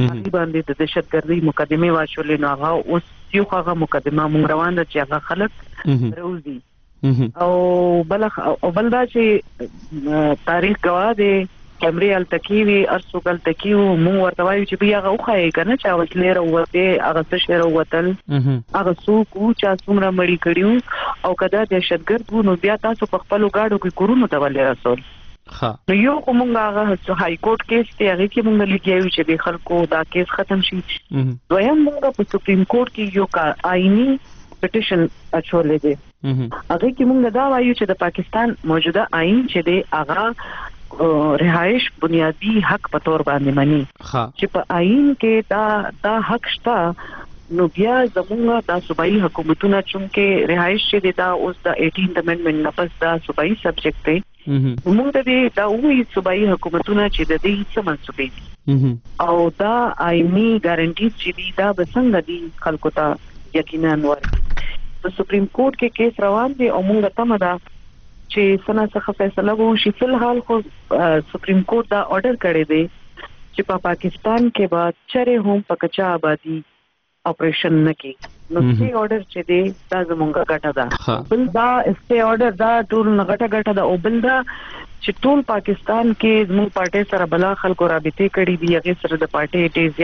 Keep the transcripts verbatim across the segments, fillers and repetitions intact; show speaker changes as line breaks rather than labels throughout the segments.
هغه باندې د دهشتګردي مقدمه واچولې نو هغه اوس یو هغه مقدمه مونږ روان ده چې هغه خلک روزي او بل او بل دا چې تاریخ گواه دی کیمرې ال تکیوي ارسو کل تکیو مونږ ورته وایو چې بیا هغه خوای کنه چې وسلې وروته هغه څه شی وروتل هغه څوک چې څومره مړی کړیو او کدا دهشتګرد وو نو بیا تاسو په خپل گاډو کې کورونو ته ولې رسول ها نو یو کومه هغه های کورټ کیس ته هغه کې مونږ لیکيو چې د خلکو دا کیس ختم شي دویم مونږ په سپریم کورټ کې یو کا آئینی پټیشن اچولې دي هغه کې مونږ دا وایو چې د پاکستان موجوده آئین چې دی هغه رهائش بنیادی حق په تور باندې مانی چې په آئین کې دا دا حق شته نو بیا زموږه د صوبایي حکومتونو چې رهائش چې دا اوس د اټینث امندمنت نه پس دا صوبایي سبجیکټ دی موږ ته دا وایي صوبایي حکومتونو چې د دې څه منسوبې دي او دا آئینی ګارانټي چې دی دا بسنګ دي خلکو ته یقینا ورکړي په سپریم کورټ کې کیس روان دي او موږ ته مده چې سنا څخه فیصله وشي فل حال خو سپریم کورټ دا آرډر کړی دی چې په پاکستان کې بعد چره هم پکچا آبادی اپریشن نکي نو سي آرډر چې دی دا زمونږه ګټه ده بل دا سي آرډر دا ټول غټه ګټه ده او بل دا چې ټول پاکستان کې زموږ پارټي سره بلا خلکو رابطه کړي دي هغه سره د پارټي ډیر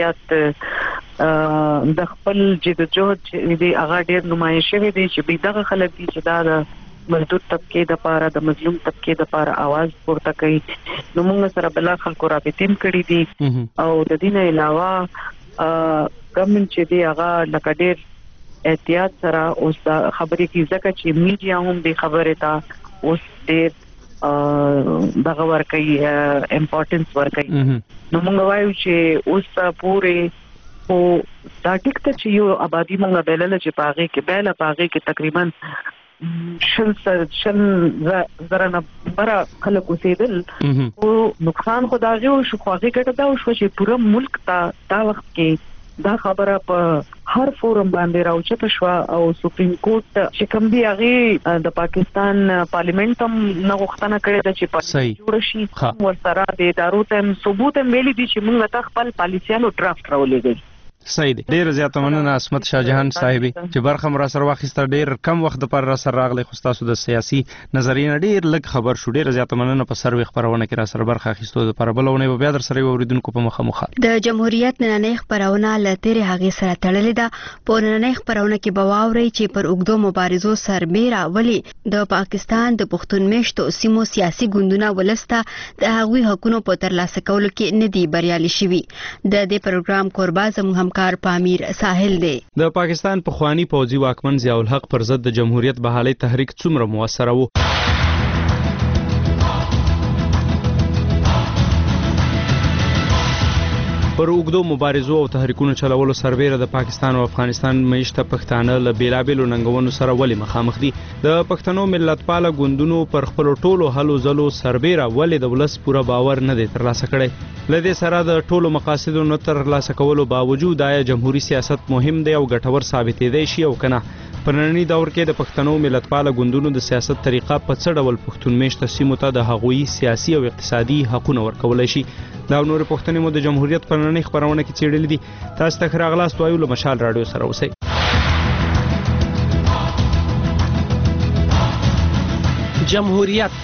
زیات د خپل جدوجہد دی هغه ډیر نمایش شوی دی چې دغه خلک دي چې دا مزدور طبقه د پاره د مظلوم طبقه د پاره आवाज پورته کوي نو موږ سره بل خلکو رابطیم کړی دي او د دې نه علاوه ګورنمنت چې دی هغه لکه ډیر احتیاط سره اوس خبرې کی ځکه چې میډیا هم د خبره تا اوس ډیر دغه ورکي امپورټنس ورکي نو موږ وایو چې اوس پوره او دا ټیک ته چې یو آبادی موږ بلل چې پاغه کې بل پاغه کې تقریبا شل سر شل زرنه برا خلک وسیدل او نقصان خدایو شو خواږه کټه دا شو چې پوره ملک تا دا وخت کې دا خبره په هر فورم باندې راوچته شو او سپریم کورټ چې کوم دی هغه د پاکستان پارلیمنت هم نه غوښتنه کړې ده چې پالیسي جوړ شي ورسره د ادارو ته ثبوت ویلي دي چې موږ ته خپل پالیسيانو ډرافټ راولېږي
صحیح دی ډیر زیاته مننه عصمت شاه جهان صاحب چې برخه مر سره واخیسته ډیر کم وخت پر را سره راغلی خو تاسو د سیاسي نظریه ډیر لږ خبر شو ډیر زیاته مننه په سروي خبرونه کې را سره برخه اخیستو د پربلونه به بیا در سره اوریدونکو په مخه مخه
د جمهوریت نننۍ خبرونه لته هغه سره تړلې ده په نننۍ خبرونه کې بواوري چې پر اوګدو مبارزو سربېره ولی د پاکستان د پښتون میشتو سیمو سیاسي ګوندونه ولسته د هغوی حقوقو په ترلاسه کولو کې ندي بریالي شوي د دې پروګرام قربا زموږ کار پامیر ساحل دی
د پاکستان په خوانی پوځي واکمن ضیاء الحق پر ضد د جمهوریت بحالي تحریک څومره موثر وو پر اوګدو مبارزو او تحریکونو چلولو سربېره د پاکستان او افغانستان مېشته پښتانه له بیلابېلو ننګونو سره ولې مخامخ دي د پښتنو ملتپاله ګوندونو پر خپل ټولو هلو ځلو سربېره ولې د ولس پوره باور نه دی ترلاسه کړی لدې سره د ټولو مقاصدو نه ترلاسه کولو باوجود آیا جمهوریت سیاست مهم دی او ګټور ثابتېدی شي او کنه په ننني دور کې د پښتنو ملتپاله ګوندونو د سیاست طریقه په څه ډول پښتون میشته سیمو ته د هغوی سیاسي او اقتصادي حقوقونه ورکولای شي دا نور پښتني مو د جمهوریت په ننني خبرونه کې چیرې دي تاسو ته راغلاست وایو له مشال رادیو سره اوسئ
جمهوریت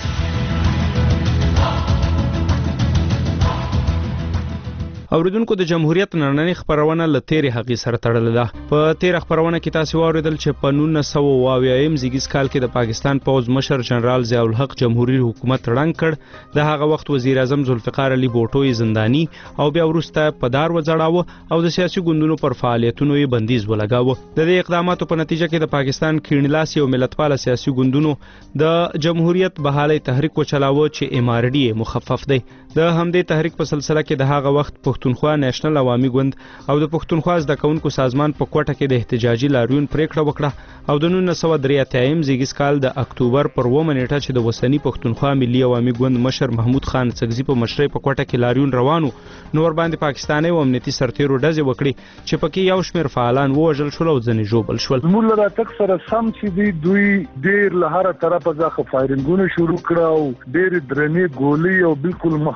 اوریدونکو د جمهوریت نننۍ خبرونه له تیرې هغې سره تړلې ده په تیره خبرونه کې تاسو واوریدل چې په نولس سوه اوه اویایم زیږیز کال کې د پاکستان پوځ مشر جنرال ضیاء الحق جمهوریت حکومت ړنګ کړ د هغه وخت وزیر اعظم ذوالفقار علي بوټو یې زنداني او بیا وروسته په دار وځړاوه او د سیاسي ګوندونو پر فعالیتونو یې بندیز ولګاوه د دې اقداماتو په نتیجه کې د پاکستان کیڼلاسي او ملتپاله سیاسي ګوندونو د جمهوریت بحالي تحریک وچلاوه چې ام آر ډي مخفف دی د همدې تحریک په سلسله کې د هغه وخت پښتونخوا نېشنل عوامي ګوند او د پښتونخوا زده کوونکو سازمان په کوټه کې د احتجاجي لاریون پریکړه وکړه او د نولس سوه درې اتیایم زیږیز کال د اکتوبر پر اوومه نیټه چې د وسني پښتونخوا ملي عوامي ګوند مشر محمود خان څګزي په مشرۍ په کوټه کې لاریون روانو نو ور باندې پاکستاني او امنیتي سرتیرو ډزې وکړي چې پکې یو شمېر فعالان ووژل شول او ځینې ژوبل شول
موږ له تک سره سم چې دی دوی ډېر له هر طرفه ځخه فایرینګونه شروع کړه او ډېر درنې ګولۍ او بالکل مخ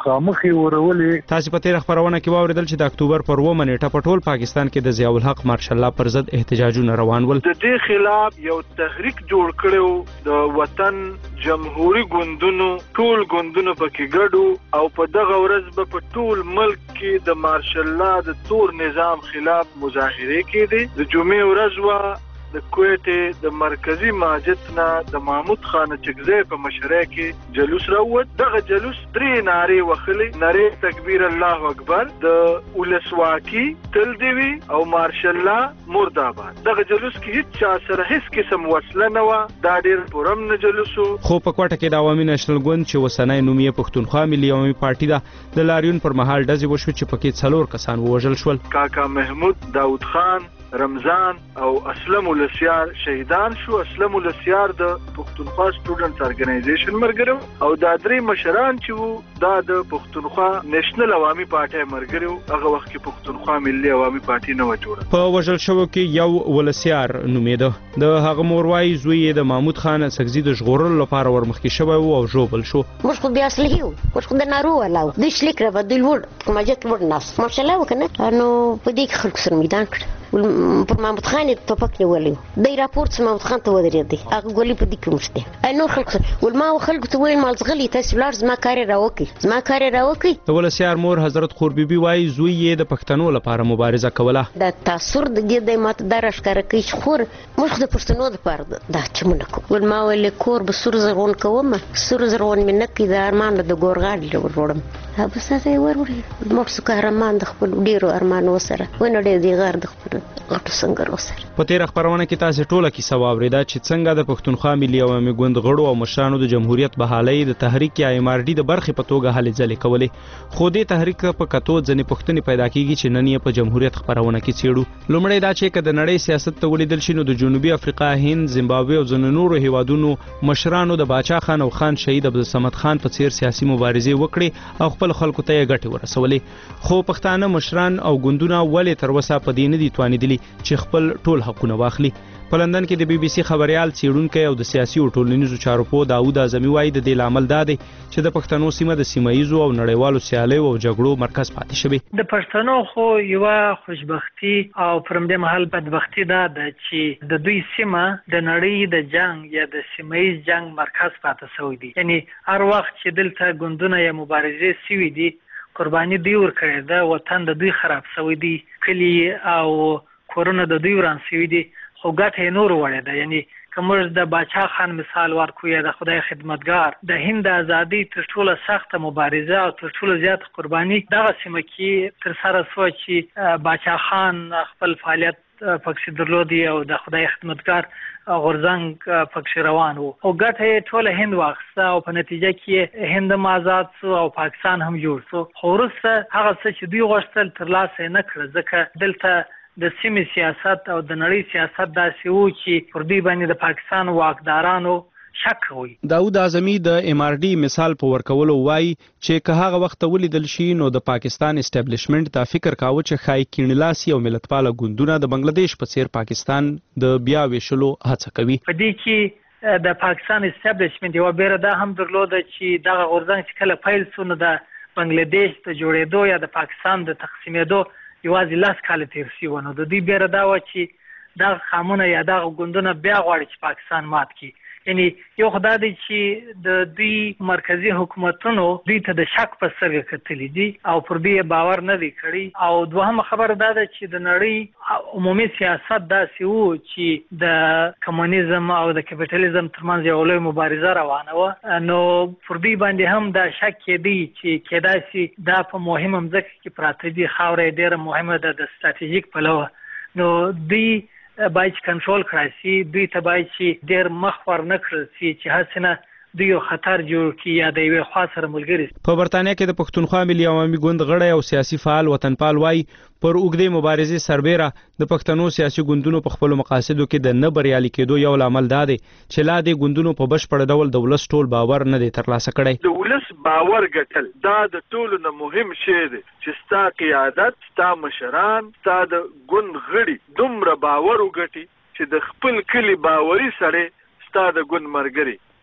مخامخ ورولې.
تاسو په تیر خبرونه کې واوریدل چې د اکتوبر پر اووه نیټه په ټول پاکستان کې د ضیاء الحق مارشال الله پر ضد احتجاجونه روان ول.
د دې خلاف یو تحریک جوړ کړو د وطن جمهوریت ګوندونو، ټول ګوندونو پکې ګډو او په دغه ورځ په ټول ملک کې د مارشال الله د تور نظام خلاف مظاهره کېدې. د جمعې ورځ وا د کوټې د مرکزی مسجد نه د محمود خان چکزی په مشرۍ کې جلوس راووت. دغه جلوس درې نارې وخلې، نارې تکبیر الله اکبر، د ولسواکي تل دی وي او مارشال الله مرداباد. دغه جلوس کې هیڅ چا سره هیڅ قسم وسله نه و، دا ډېر پرم نه جلوسو.
خو په کوټه کې د عوامي نېشنل ګوند چې وسنۍ نوم یې پښتونخوا ملي عوامي پارټي ده د لاریون پر مهال ډزې وشوې چې پکې څلور کسان ووژل شول.
کاکا محمود داود خان، رمضان او اسلم ولسیار شهیدان شو. اسلم ولسیار د پښتونخوا سټوډنټس ارګنایزیشن مرګرو او دا درې مشران چې وو دا د پښتونخوا نېشنل عوامي پارټي مرګرو. هغه وخت کې پښتونخوا ملي عوامي پارټي نه و جوړه.
په وژل شوو کې یو ولسیار نومېده. د هغه موروای زوی د محمود خان سګزی د ژغورلو لپاره ورمخکې شوی او ژوبل شو.
موږ خو بیا اصلي یو، موږ خو د نارو ولاو د شلیک را بدل ور کومه جت ور ناس ماشاءالله وکنه نو په دې کې خلک سره میدان کړ. پر محمود خان ټوپک نیولې د راپورټ محمود خان ته ودرېدی. هغه ګولې په دې کې مشته اي نور خلک ول ما خلک ته ویل مال زغلی تاسو لار زما کار راوکي زما کار راوکي.
د ولسیار مور حضرت خور بیبي وای زوی یې د پښتنو لپاره مبارزه کوله.
د تاثر د دې د ماته درش کار کوي خور موږ د پښتنو لپاره دا چمونه کو ول ما ول کور به سور زرغون کوم سور زرغون من کې د ارمان د ګورغاډ وروړم. ها بس هغه وروري موږ څه ارمان د خپل ډیرو ارمانو سره ونه ډېر دی غار د خپل غټو څنګه وسره.
په تیر خبرونه کې تاسو ټوله کې سواب ریدا چې څنګه د پښتونخوا ملي عوامي ګوند غړو او مشرانو د جمهوریت بحالۍ د تحریک یا ام ار ډي د برخې په توګه هلې ځلې کولې. خو دې تحریک په کتو ځنې پښتني پیدا کیږي چې نن یې په جمهوریت خبرونه کې چیړو. لومړی دا چې کله د نړۍ سیاست ته ولیدل شي نو د جنوبي افریقا، هند، زیمبابوې او ځینو نورو هیوادونو مشرانو د باچا خان او خان شهید عبدالصمد خان په څیر سیاسي مبارزې وکړي او خپل خلکو ته یې ګټې ورسولې. خو پښتانه مشران او ګوندونه ولې تر اوسه په دې نه دي توانېدلي چې خپل ټول حقونه واخلي. په لندن کې د بي بي سي خبريال څېړونکی او د سیاسي او ټولنیزو چارو په داوود اعظمي وایي د دې لامل دا دی چې د پښتنو سیمه د سیمایي او نړیوالو سیالیو او جګړو مرکز پاتې شوی.
د پښتنو خو یو خوشبختی او پرمدې محل بدبختی دا ده چې د دوی سیمه د نړۍ د جنگ یا د سیمایي جنگ مرکز پاتې شوی دی. یعنی هر وخت چې دلته ګوندونه یا مبارزې شوي دي قرباني دی ورکړې ده، وطن د دوی خراب شوی دی، کلی او کورونه د دوی وران شوي دي، خو ګټه یې نور وړې ده. یعنی که موږ د باچا خان مثال ورکو یا د خدای خدمتګار د هند د ازادۍ تر ټوله سخته مبارزه او تر ټوله زیات قرباني دغه سیمه کې تر سره شوه چې باچا خان خپل فعالیت پکې درلودي او د خدای خدمتګار غورځنګ پکې روان وو او ګټه یې ټوله هند واخیسته او په نتیجه کې هند هم آزاد شو او پاکستان هم جوړ شو. خو وروسته هغه څه چې دوی غوښتل ترلاسه یې نه کړه ځکه دلته د سیمې سیاست او د نړۍ سیاست داسې وو چې پر دوی باندې د پاکستان واکدارانو شک وي.
داود اعظمي د ام ار ډي مثال په ورکولو وایي چې که هغه وخت ولیدل شي نو د پاکستان اسټابلیشمنت دا فکر کاوه چې خای کینلاسي او ملتپاله ګوندونه د بنگلاديش په څیر پاکستان د بیا ویشلو هڅه کوي.
په دې کې د پاکستان اسټابلیشمنت یو بیره دا هم درلوده چې دغه غورځنګ چې کله پیل شو نو د بنگلاديش د جوړېدو یا د پاکستان د تقسیمېدو یوازې لاس کاله تیر شي ونه د دوی بیره دا و چې دا خامونه یا دا ګوندونه بیا غواړي چې پاکستان مات کړي. یعنی یو خدای دی چې د دوی مرکزی حکومتونو دوی ته د شک په سترګه کتلي دي او پر دې باور نه دی کړی. او دوهمه خبره دا ده چې د نړۍ عمومي سیاست داسې وو چې د کمونیزم او د کپیټالیزم ترمنځ یو لوی مبارزه روانه وه، نو پر دوی باندې هم دا شک کېدی چې کېدای شي دا په مهمه مځکه کې پراته دي، خاوره یې ډېره مهمه ده د ستراتیژیک پلوه، نو دوی باید کنټرول کړای شي، دوی ته باید چې ډېر مخ ور نه کړل شي چې هسې نه دوی یو خطر جوړ کړي یا د یوې خوا سره ملګري.
په برتانیا کې د پښتونخوا ملي عوامي ګوند غړی او سیاسي فعال وطنپال وایي پر اوږدې مبارزې سربیره د پښتنو سیاسي ګوندونو په خپلو مقاصدو کې د نه بریالي کېدو یو لامل دا دی چې لا دې ګوندونو په بشپړ ډول د ولس ټول باور نه دی ترلاسه کړی.
د ولس باور ګټل دا د ټولو نه مهم شی دی چې ستا قیادت، ستا مشران، ستا د ګوند غړي دومره باور وګټي چې د خپل کلي باوري سړی ستا د ګوند ملګري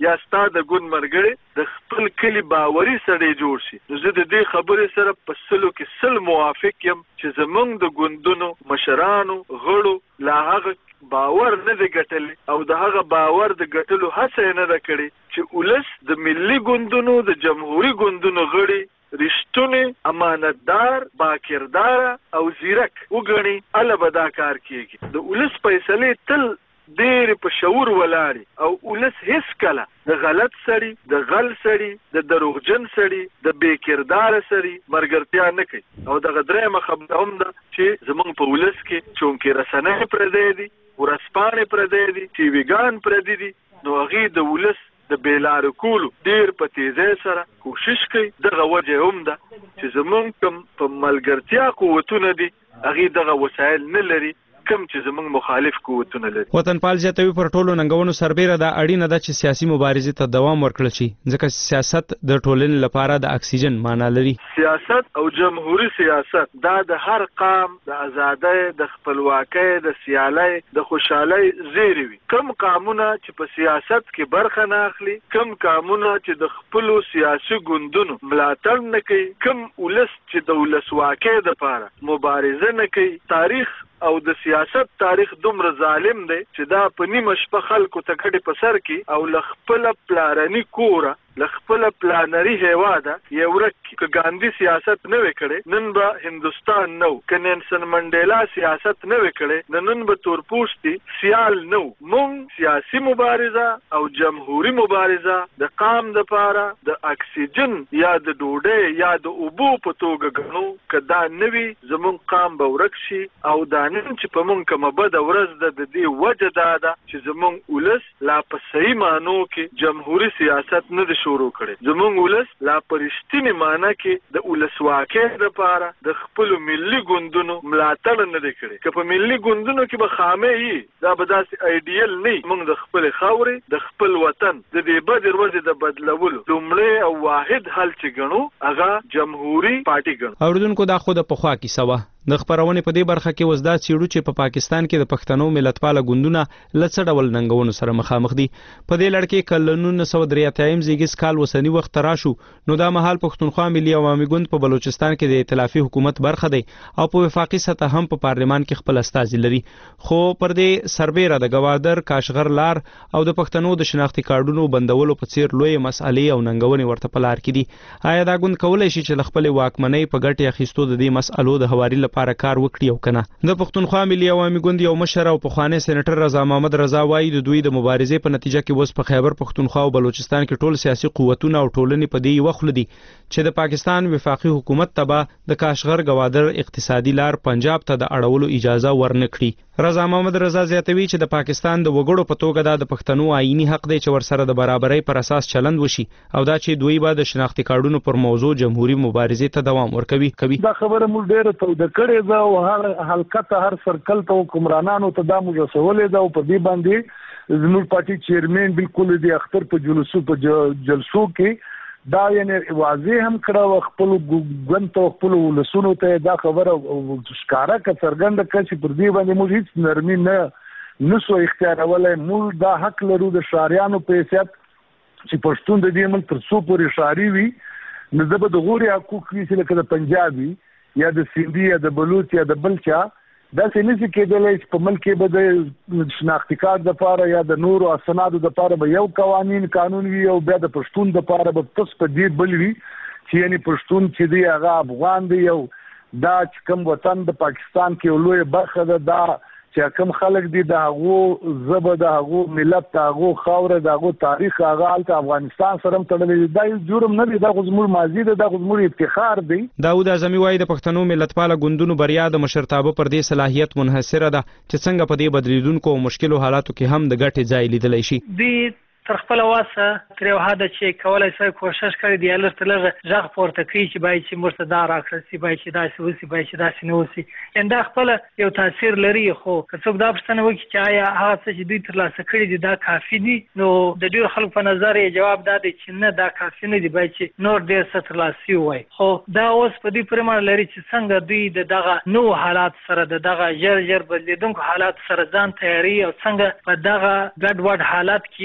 یا ستا د ګوند مرګړي د خپل کلی باوري سړی جوړ شي. نو زه د دې خبرې سره په سلو کې سل موافق یم چې زمونږ د ګوندونو مشرانو غړو لا هغه باور نه دی ګټلی او د هغه باور د ګټلو هڅه یې نه ده کړې چې ولس د ملي ګوندونو د جمهوري ګوندونو غړي رښتونی امانتدار باکردار او زیرک وګڼي اله به دا کار کیږي. د ولس فیصلې تل ډېر په شعور ولاړي او ولس هیڅ کله د غلط سړي د غل سړي د دروغجن سړي د بېکرداره سړي ملګرتیا نه کوي. او دغه درېیمه خبره هم ده چې زموږ په ولس کې چونکې رسنۍ پردی دي، ورځپاڼې پردی دي، ټي ویګان پردي دي، نو هغې د ولس د بېلارې کولو ډېر په تیزۍ سره کوشش کوي. دغه وجه هم ده چې زموږ کوم په ملګرتیا قوتونه دي هغې دغه وسایل نه لري کم چې زموږ مخالف قوتونه لري.
وطنپال زیاتوي پر ټولو ننګونو سربیره دا اړینه ده چې سیاسي مبارزې ته دوام ورکړل شي ځکه سیاست د ټولنې لپاره د اکسیجن معنا لري.
سیاست او جمهوری سیاست دا د هر قام د ازادۍ د خپلواکۍ د سیالۍ د خوشحالۍ زیری وي. کم قامونه چې په سیاست کې برخه نه اخلي، کم قامونه چې د خپلو سیاسي ګوندونو ملاتړ نه کوي، کم ولس چې د ولسواکۍ دپاره مبارزه نه کوي. تاریخ او د سیاست تاریخ دومره ظالم دی چې دا په نیمه شپه خلکو ته کډې په سر کې او له خپله پلارني کوره له خپله پلانري هیواده یې ورک کړي. که ګاندي سیاست نه وی کړی نن به هندوستان نه و، که نیلسن منډیلا سیاست نه وی کړی نو نن به تورپوستي سیال نه و. موږ سیاسي مبارزه او جمهوري مبارزه د قام دپاره د اکسیجن یا د ډوډۍ یا د اوبو په توګه ګڼو. که دا نه وي زموږ قام به ورک شي. او دا نن چې په موږ کومه بده ورځ ده د دې وجه دا ده چې زموږ ولس لا په صحیح معنو کې جمهوري سیاست نه دی شروع کړی. زموږ ولس لا په رښتینې معنی کې د ولسواکۍ دپاره د خپلو ملي ګوندونو ملاتړ نه دی کړی. که په ملي ګوندونو کې به خامې وي دا به داسې ایډیل نه وي. موږ د خپلې خاورې د خپل وطن د دې بدې ورځې د بدلولو لومړی او واحد حل چې ګڼو هغه جمهوري پارټي ګڼو.
اوریدونکو دا خو د پخوا کیسه وه. د خبرونې په دې برخه کې وزدا چیړو چې په پاکستان کې د پښتنو ملتپاله ګوندونه لڅ ډول ننګونو سره مخامخ دي. په دې لړ کې کله نولس سوه درې اتیا زیږیز کال وسنی وخت راشو نو دا مهال پښتونخوا ملي عوامي ګوند په بلوچستان کې د ائتلافي حکومت برخه دی او په وفاقي سطح هم په پارلمان کې خپل استازي لري. خو پر دې سربیره د گوادر کاشغر لار او د پښتنو د شناختی کارډونو بندولو په څیر لوی مسالې او ننګونې ورته په لار کې دي. آیا دا ګوند کولای شي چې خپل واکمنۍ په ګټه اخیستو د دې مسالو د هواري لپاره کار وکړي او کنه؟ د پښتونخوا ملي عوامي ګوند یو مشر او پخوانی سېنیټر رضا محمد رضا وایي د دوی د مبارزې په نتیجه کې اوس په خیبر پښتونخوا او بلوچستان کې ټول سیاسي قوتونه او ټولنې په دې وخت دي چې د پاکستان وفاقي حکومت تبع د کاشغر گوادر اقتصادي لار پنجاب ته د اړولو اجازه ورنکړي. رضا محمد رضا زیاتوي چې د پاکستان د وګړو په توګه دا د پښتنو آئینی حق دی چې ورسره د برابرۍ پر اساس چلند وشي او دا چې دوی به د شناختی کارډونو پر موضوع جمهوریت مبارزې ته دوام ورکوي. کوي
دا خبره موږ ډېره توده کړې ده او هر حلقه ته هر سرکل ته حکمرانانو ته دا موږ رسولې ده او په دې باندې زموږ پارټي چیرمن بالکل د اختر په جلسو په جلسو کې دا یې واضح هم کړه خپل ګوند ته خپل ولسونو ته دا خبره ښکارا ک څرګنده کړه چې پر دې باندې موږ هیڅ نرمي نه نسو اختیارولای. موږ دا حق لرو د شاریانو په حیثیت چې پښتون د دې ملک تر څو پورې شاری وي نو د به د غوري حقوق وي چې لکه د پنجابي یا د سیندي یا د بلوچ یا د بلچا دا څه نشي کېدلی چې په ملک کې به د شناختی کارت دپاره یا د نورو اسنادو دپاره به یو قوانین قانون وي او بیا د پښتون دپاره به پس په دې بل وي چې یعنې پښتون چې دی هغه افغان دی او دا چې کوم وطن د پاکستان کې یو لویه برخه ده دا چې کوم خلک دي د هغو ژبه د هغو ملت د هغو خاوره د هغو تاریخ هغه هلته افغانستان سره هم تړلی دی. دا یو جرم نه دی، دا خو زموږ ماضي دی، دا خو زموږ افتخار دی.
داود اعظمي وایي د پښتنو ملتپاله ګوندونو بریا د مشرتابه پر دې صلاحیت منحصره ده چې څنګه په دې بدلیدونکو او مشکلو حالاتو کې هم د ګټې ځای لیدلی شي.
دی تر خپل واسه تر یو حد چې کولای شي کوشش کړي دی لږ تر لږه ځغ پورته کوي چې باید چې مرسته دار راکړي چې باید چې داسې وسی باید چې داسې نه وسی. انده خپل یو تاثیر لري. خو که څوک دا پوښتنه وکړي چې آیا هغه څه چې دوی ترلاسه کړي دي دا کافي دي نو د ډېرو خلکو په نظر یې جواب دا دی چې نه دا کافي نه دي، باید چې نور ډېر څه ترلاسه ووایي. خو دا اوس په دې پورې اړه لري چې څنګه دوی د دغه نوو حالات سره د دغه ژر ژر بدلیدونکو حالات سره ځان تیاري او څنګه په دغه ګډوډ حالات کې د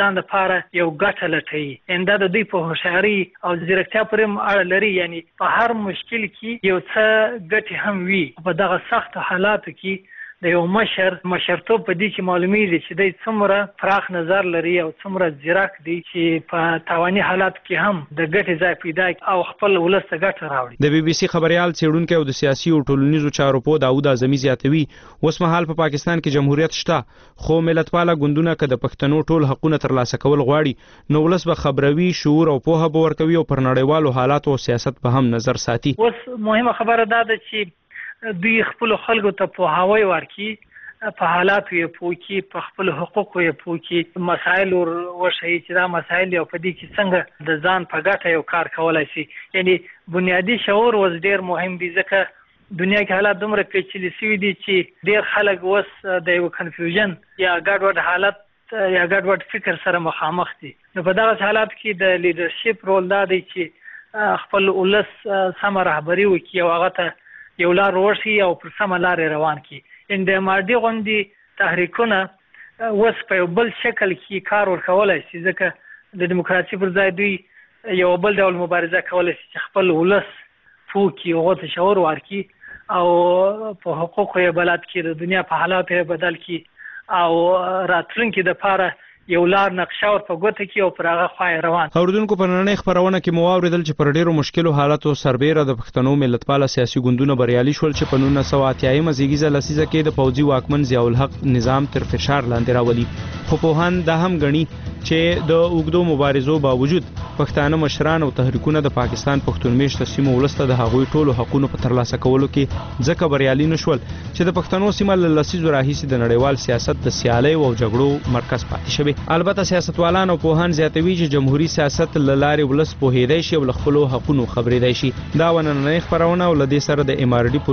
ځان لپاره یو ګټه لټوي انده د دوی په هوښیاري او ځیرکتیا پورې اړه لري یعنی په هر مشکل کې یو څه ګټې هم وي په دغه سخت حالاتو کې د یو مشر مشرتوب په دې کې معلومیږي چې دوی څومره پراخ نظر لري او څومره ځیرک دي چې په تاواني حالاتو کې هم د ګټې ځای پیدا او خپل ولس ته ګټه راوړي.
د بي بي سي خبريال څېړونکی او د سیاسي او ټولنیزو چارو په داوود اعظمي زیاتوي اوس مهال په پاکستان کې جمهوریت شته خو ملتپاله ګوندونه که د پښتنو ټول حقونه ترلاسه کول غواړي نو ولس به خبروي شعور او پوهه به ورکوي او پر نړیوالو حالاتو او سیاست په هم نظر ساتي.
اوس مهمه خبره دا ده چې دوی خپل خلکو ته پوهاوی ورکړي په حالاتو یې پوه کړي په خپل حقوقو یې پوه کړي مسایل وښیي چې دا مسایل یو په دې کې څنګه د ځان په ګټه یو کار کولی شي یعنی بنیادي شعور اوس ډېر مهم دی ځکه دنیا کې حالات دومره پیچلي شوي دي چې ډېر خلک اوس د یو کنفیوژن یا ګډوډ حالت یا ګډوډ فکر سره مخامخ دي نو په دغه حالاتو کې د لیډرشپ رول دا دی چې خپل ولس سمه رهبري وکړي او هغه ته یو لار ورشي او پر سمه لارې روان کړي ان د ماډي غوندې تحریکونه اوس په یو بل شکل کې کار ورکولی شي ځکه د دیموکراسي پر ځای دوی یو بل ډول مبارزه کولی شي چې خپل ولس پوه کړي هغو ته شعور ورکړي او په حقوقو یې بلد کړي د دنیا په حالاتو یې بدل کړي او راتلونکي دپاره یو لار نقشه ور په ګوته کې او پر هغه خوا روان.
اوریدونکو په نننۍ خبرونه کې مو واوریدل چې پر ډیرو مشکلو حالاتو سربیره د پښتنو ملتپاله سیاسي ګوندونه بریالي شول چې په نولس سوه اتیایمه زیږیزه لسیزه کې د پوځي واکمن ضیاء الحق نظام تر فشار لاندې راولي خو پوهان دا هم ګڼي چې د اوږدو مبارزو باوجود پښتانه مشران او تحریکونه د پاکستان پښتون میشته سیمو ولسته د هغوی ټولو حقونو په ترلاسه کولو کې ځکه بریالي نشول چې د پښتنو سیمه له لسیزو راهیسې د نړیوال سیاست د سیالیو او جګړو مرکز پاتې شوی. البته سیاستوالان او پوهان زیاتوي چې جمهوریت سیاست له لارې ولس پوهېدی شي او له خپلو حقونو خبرېدی شي. دا ونننۍ خپرونه او له دې سره د ام ار ډي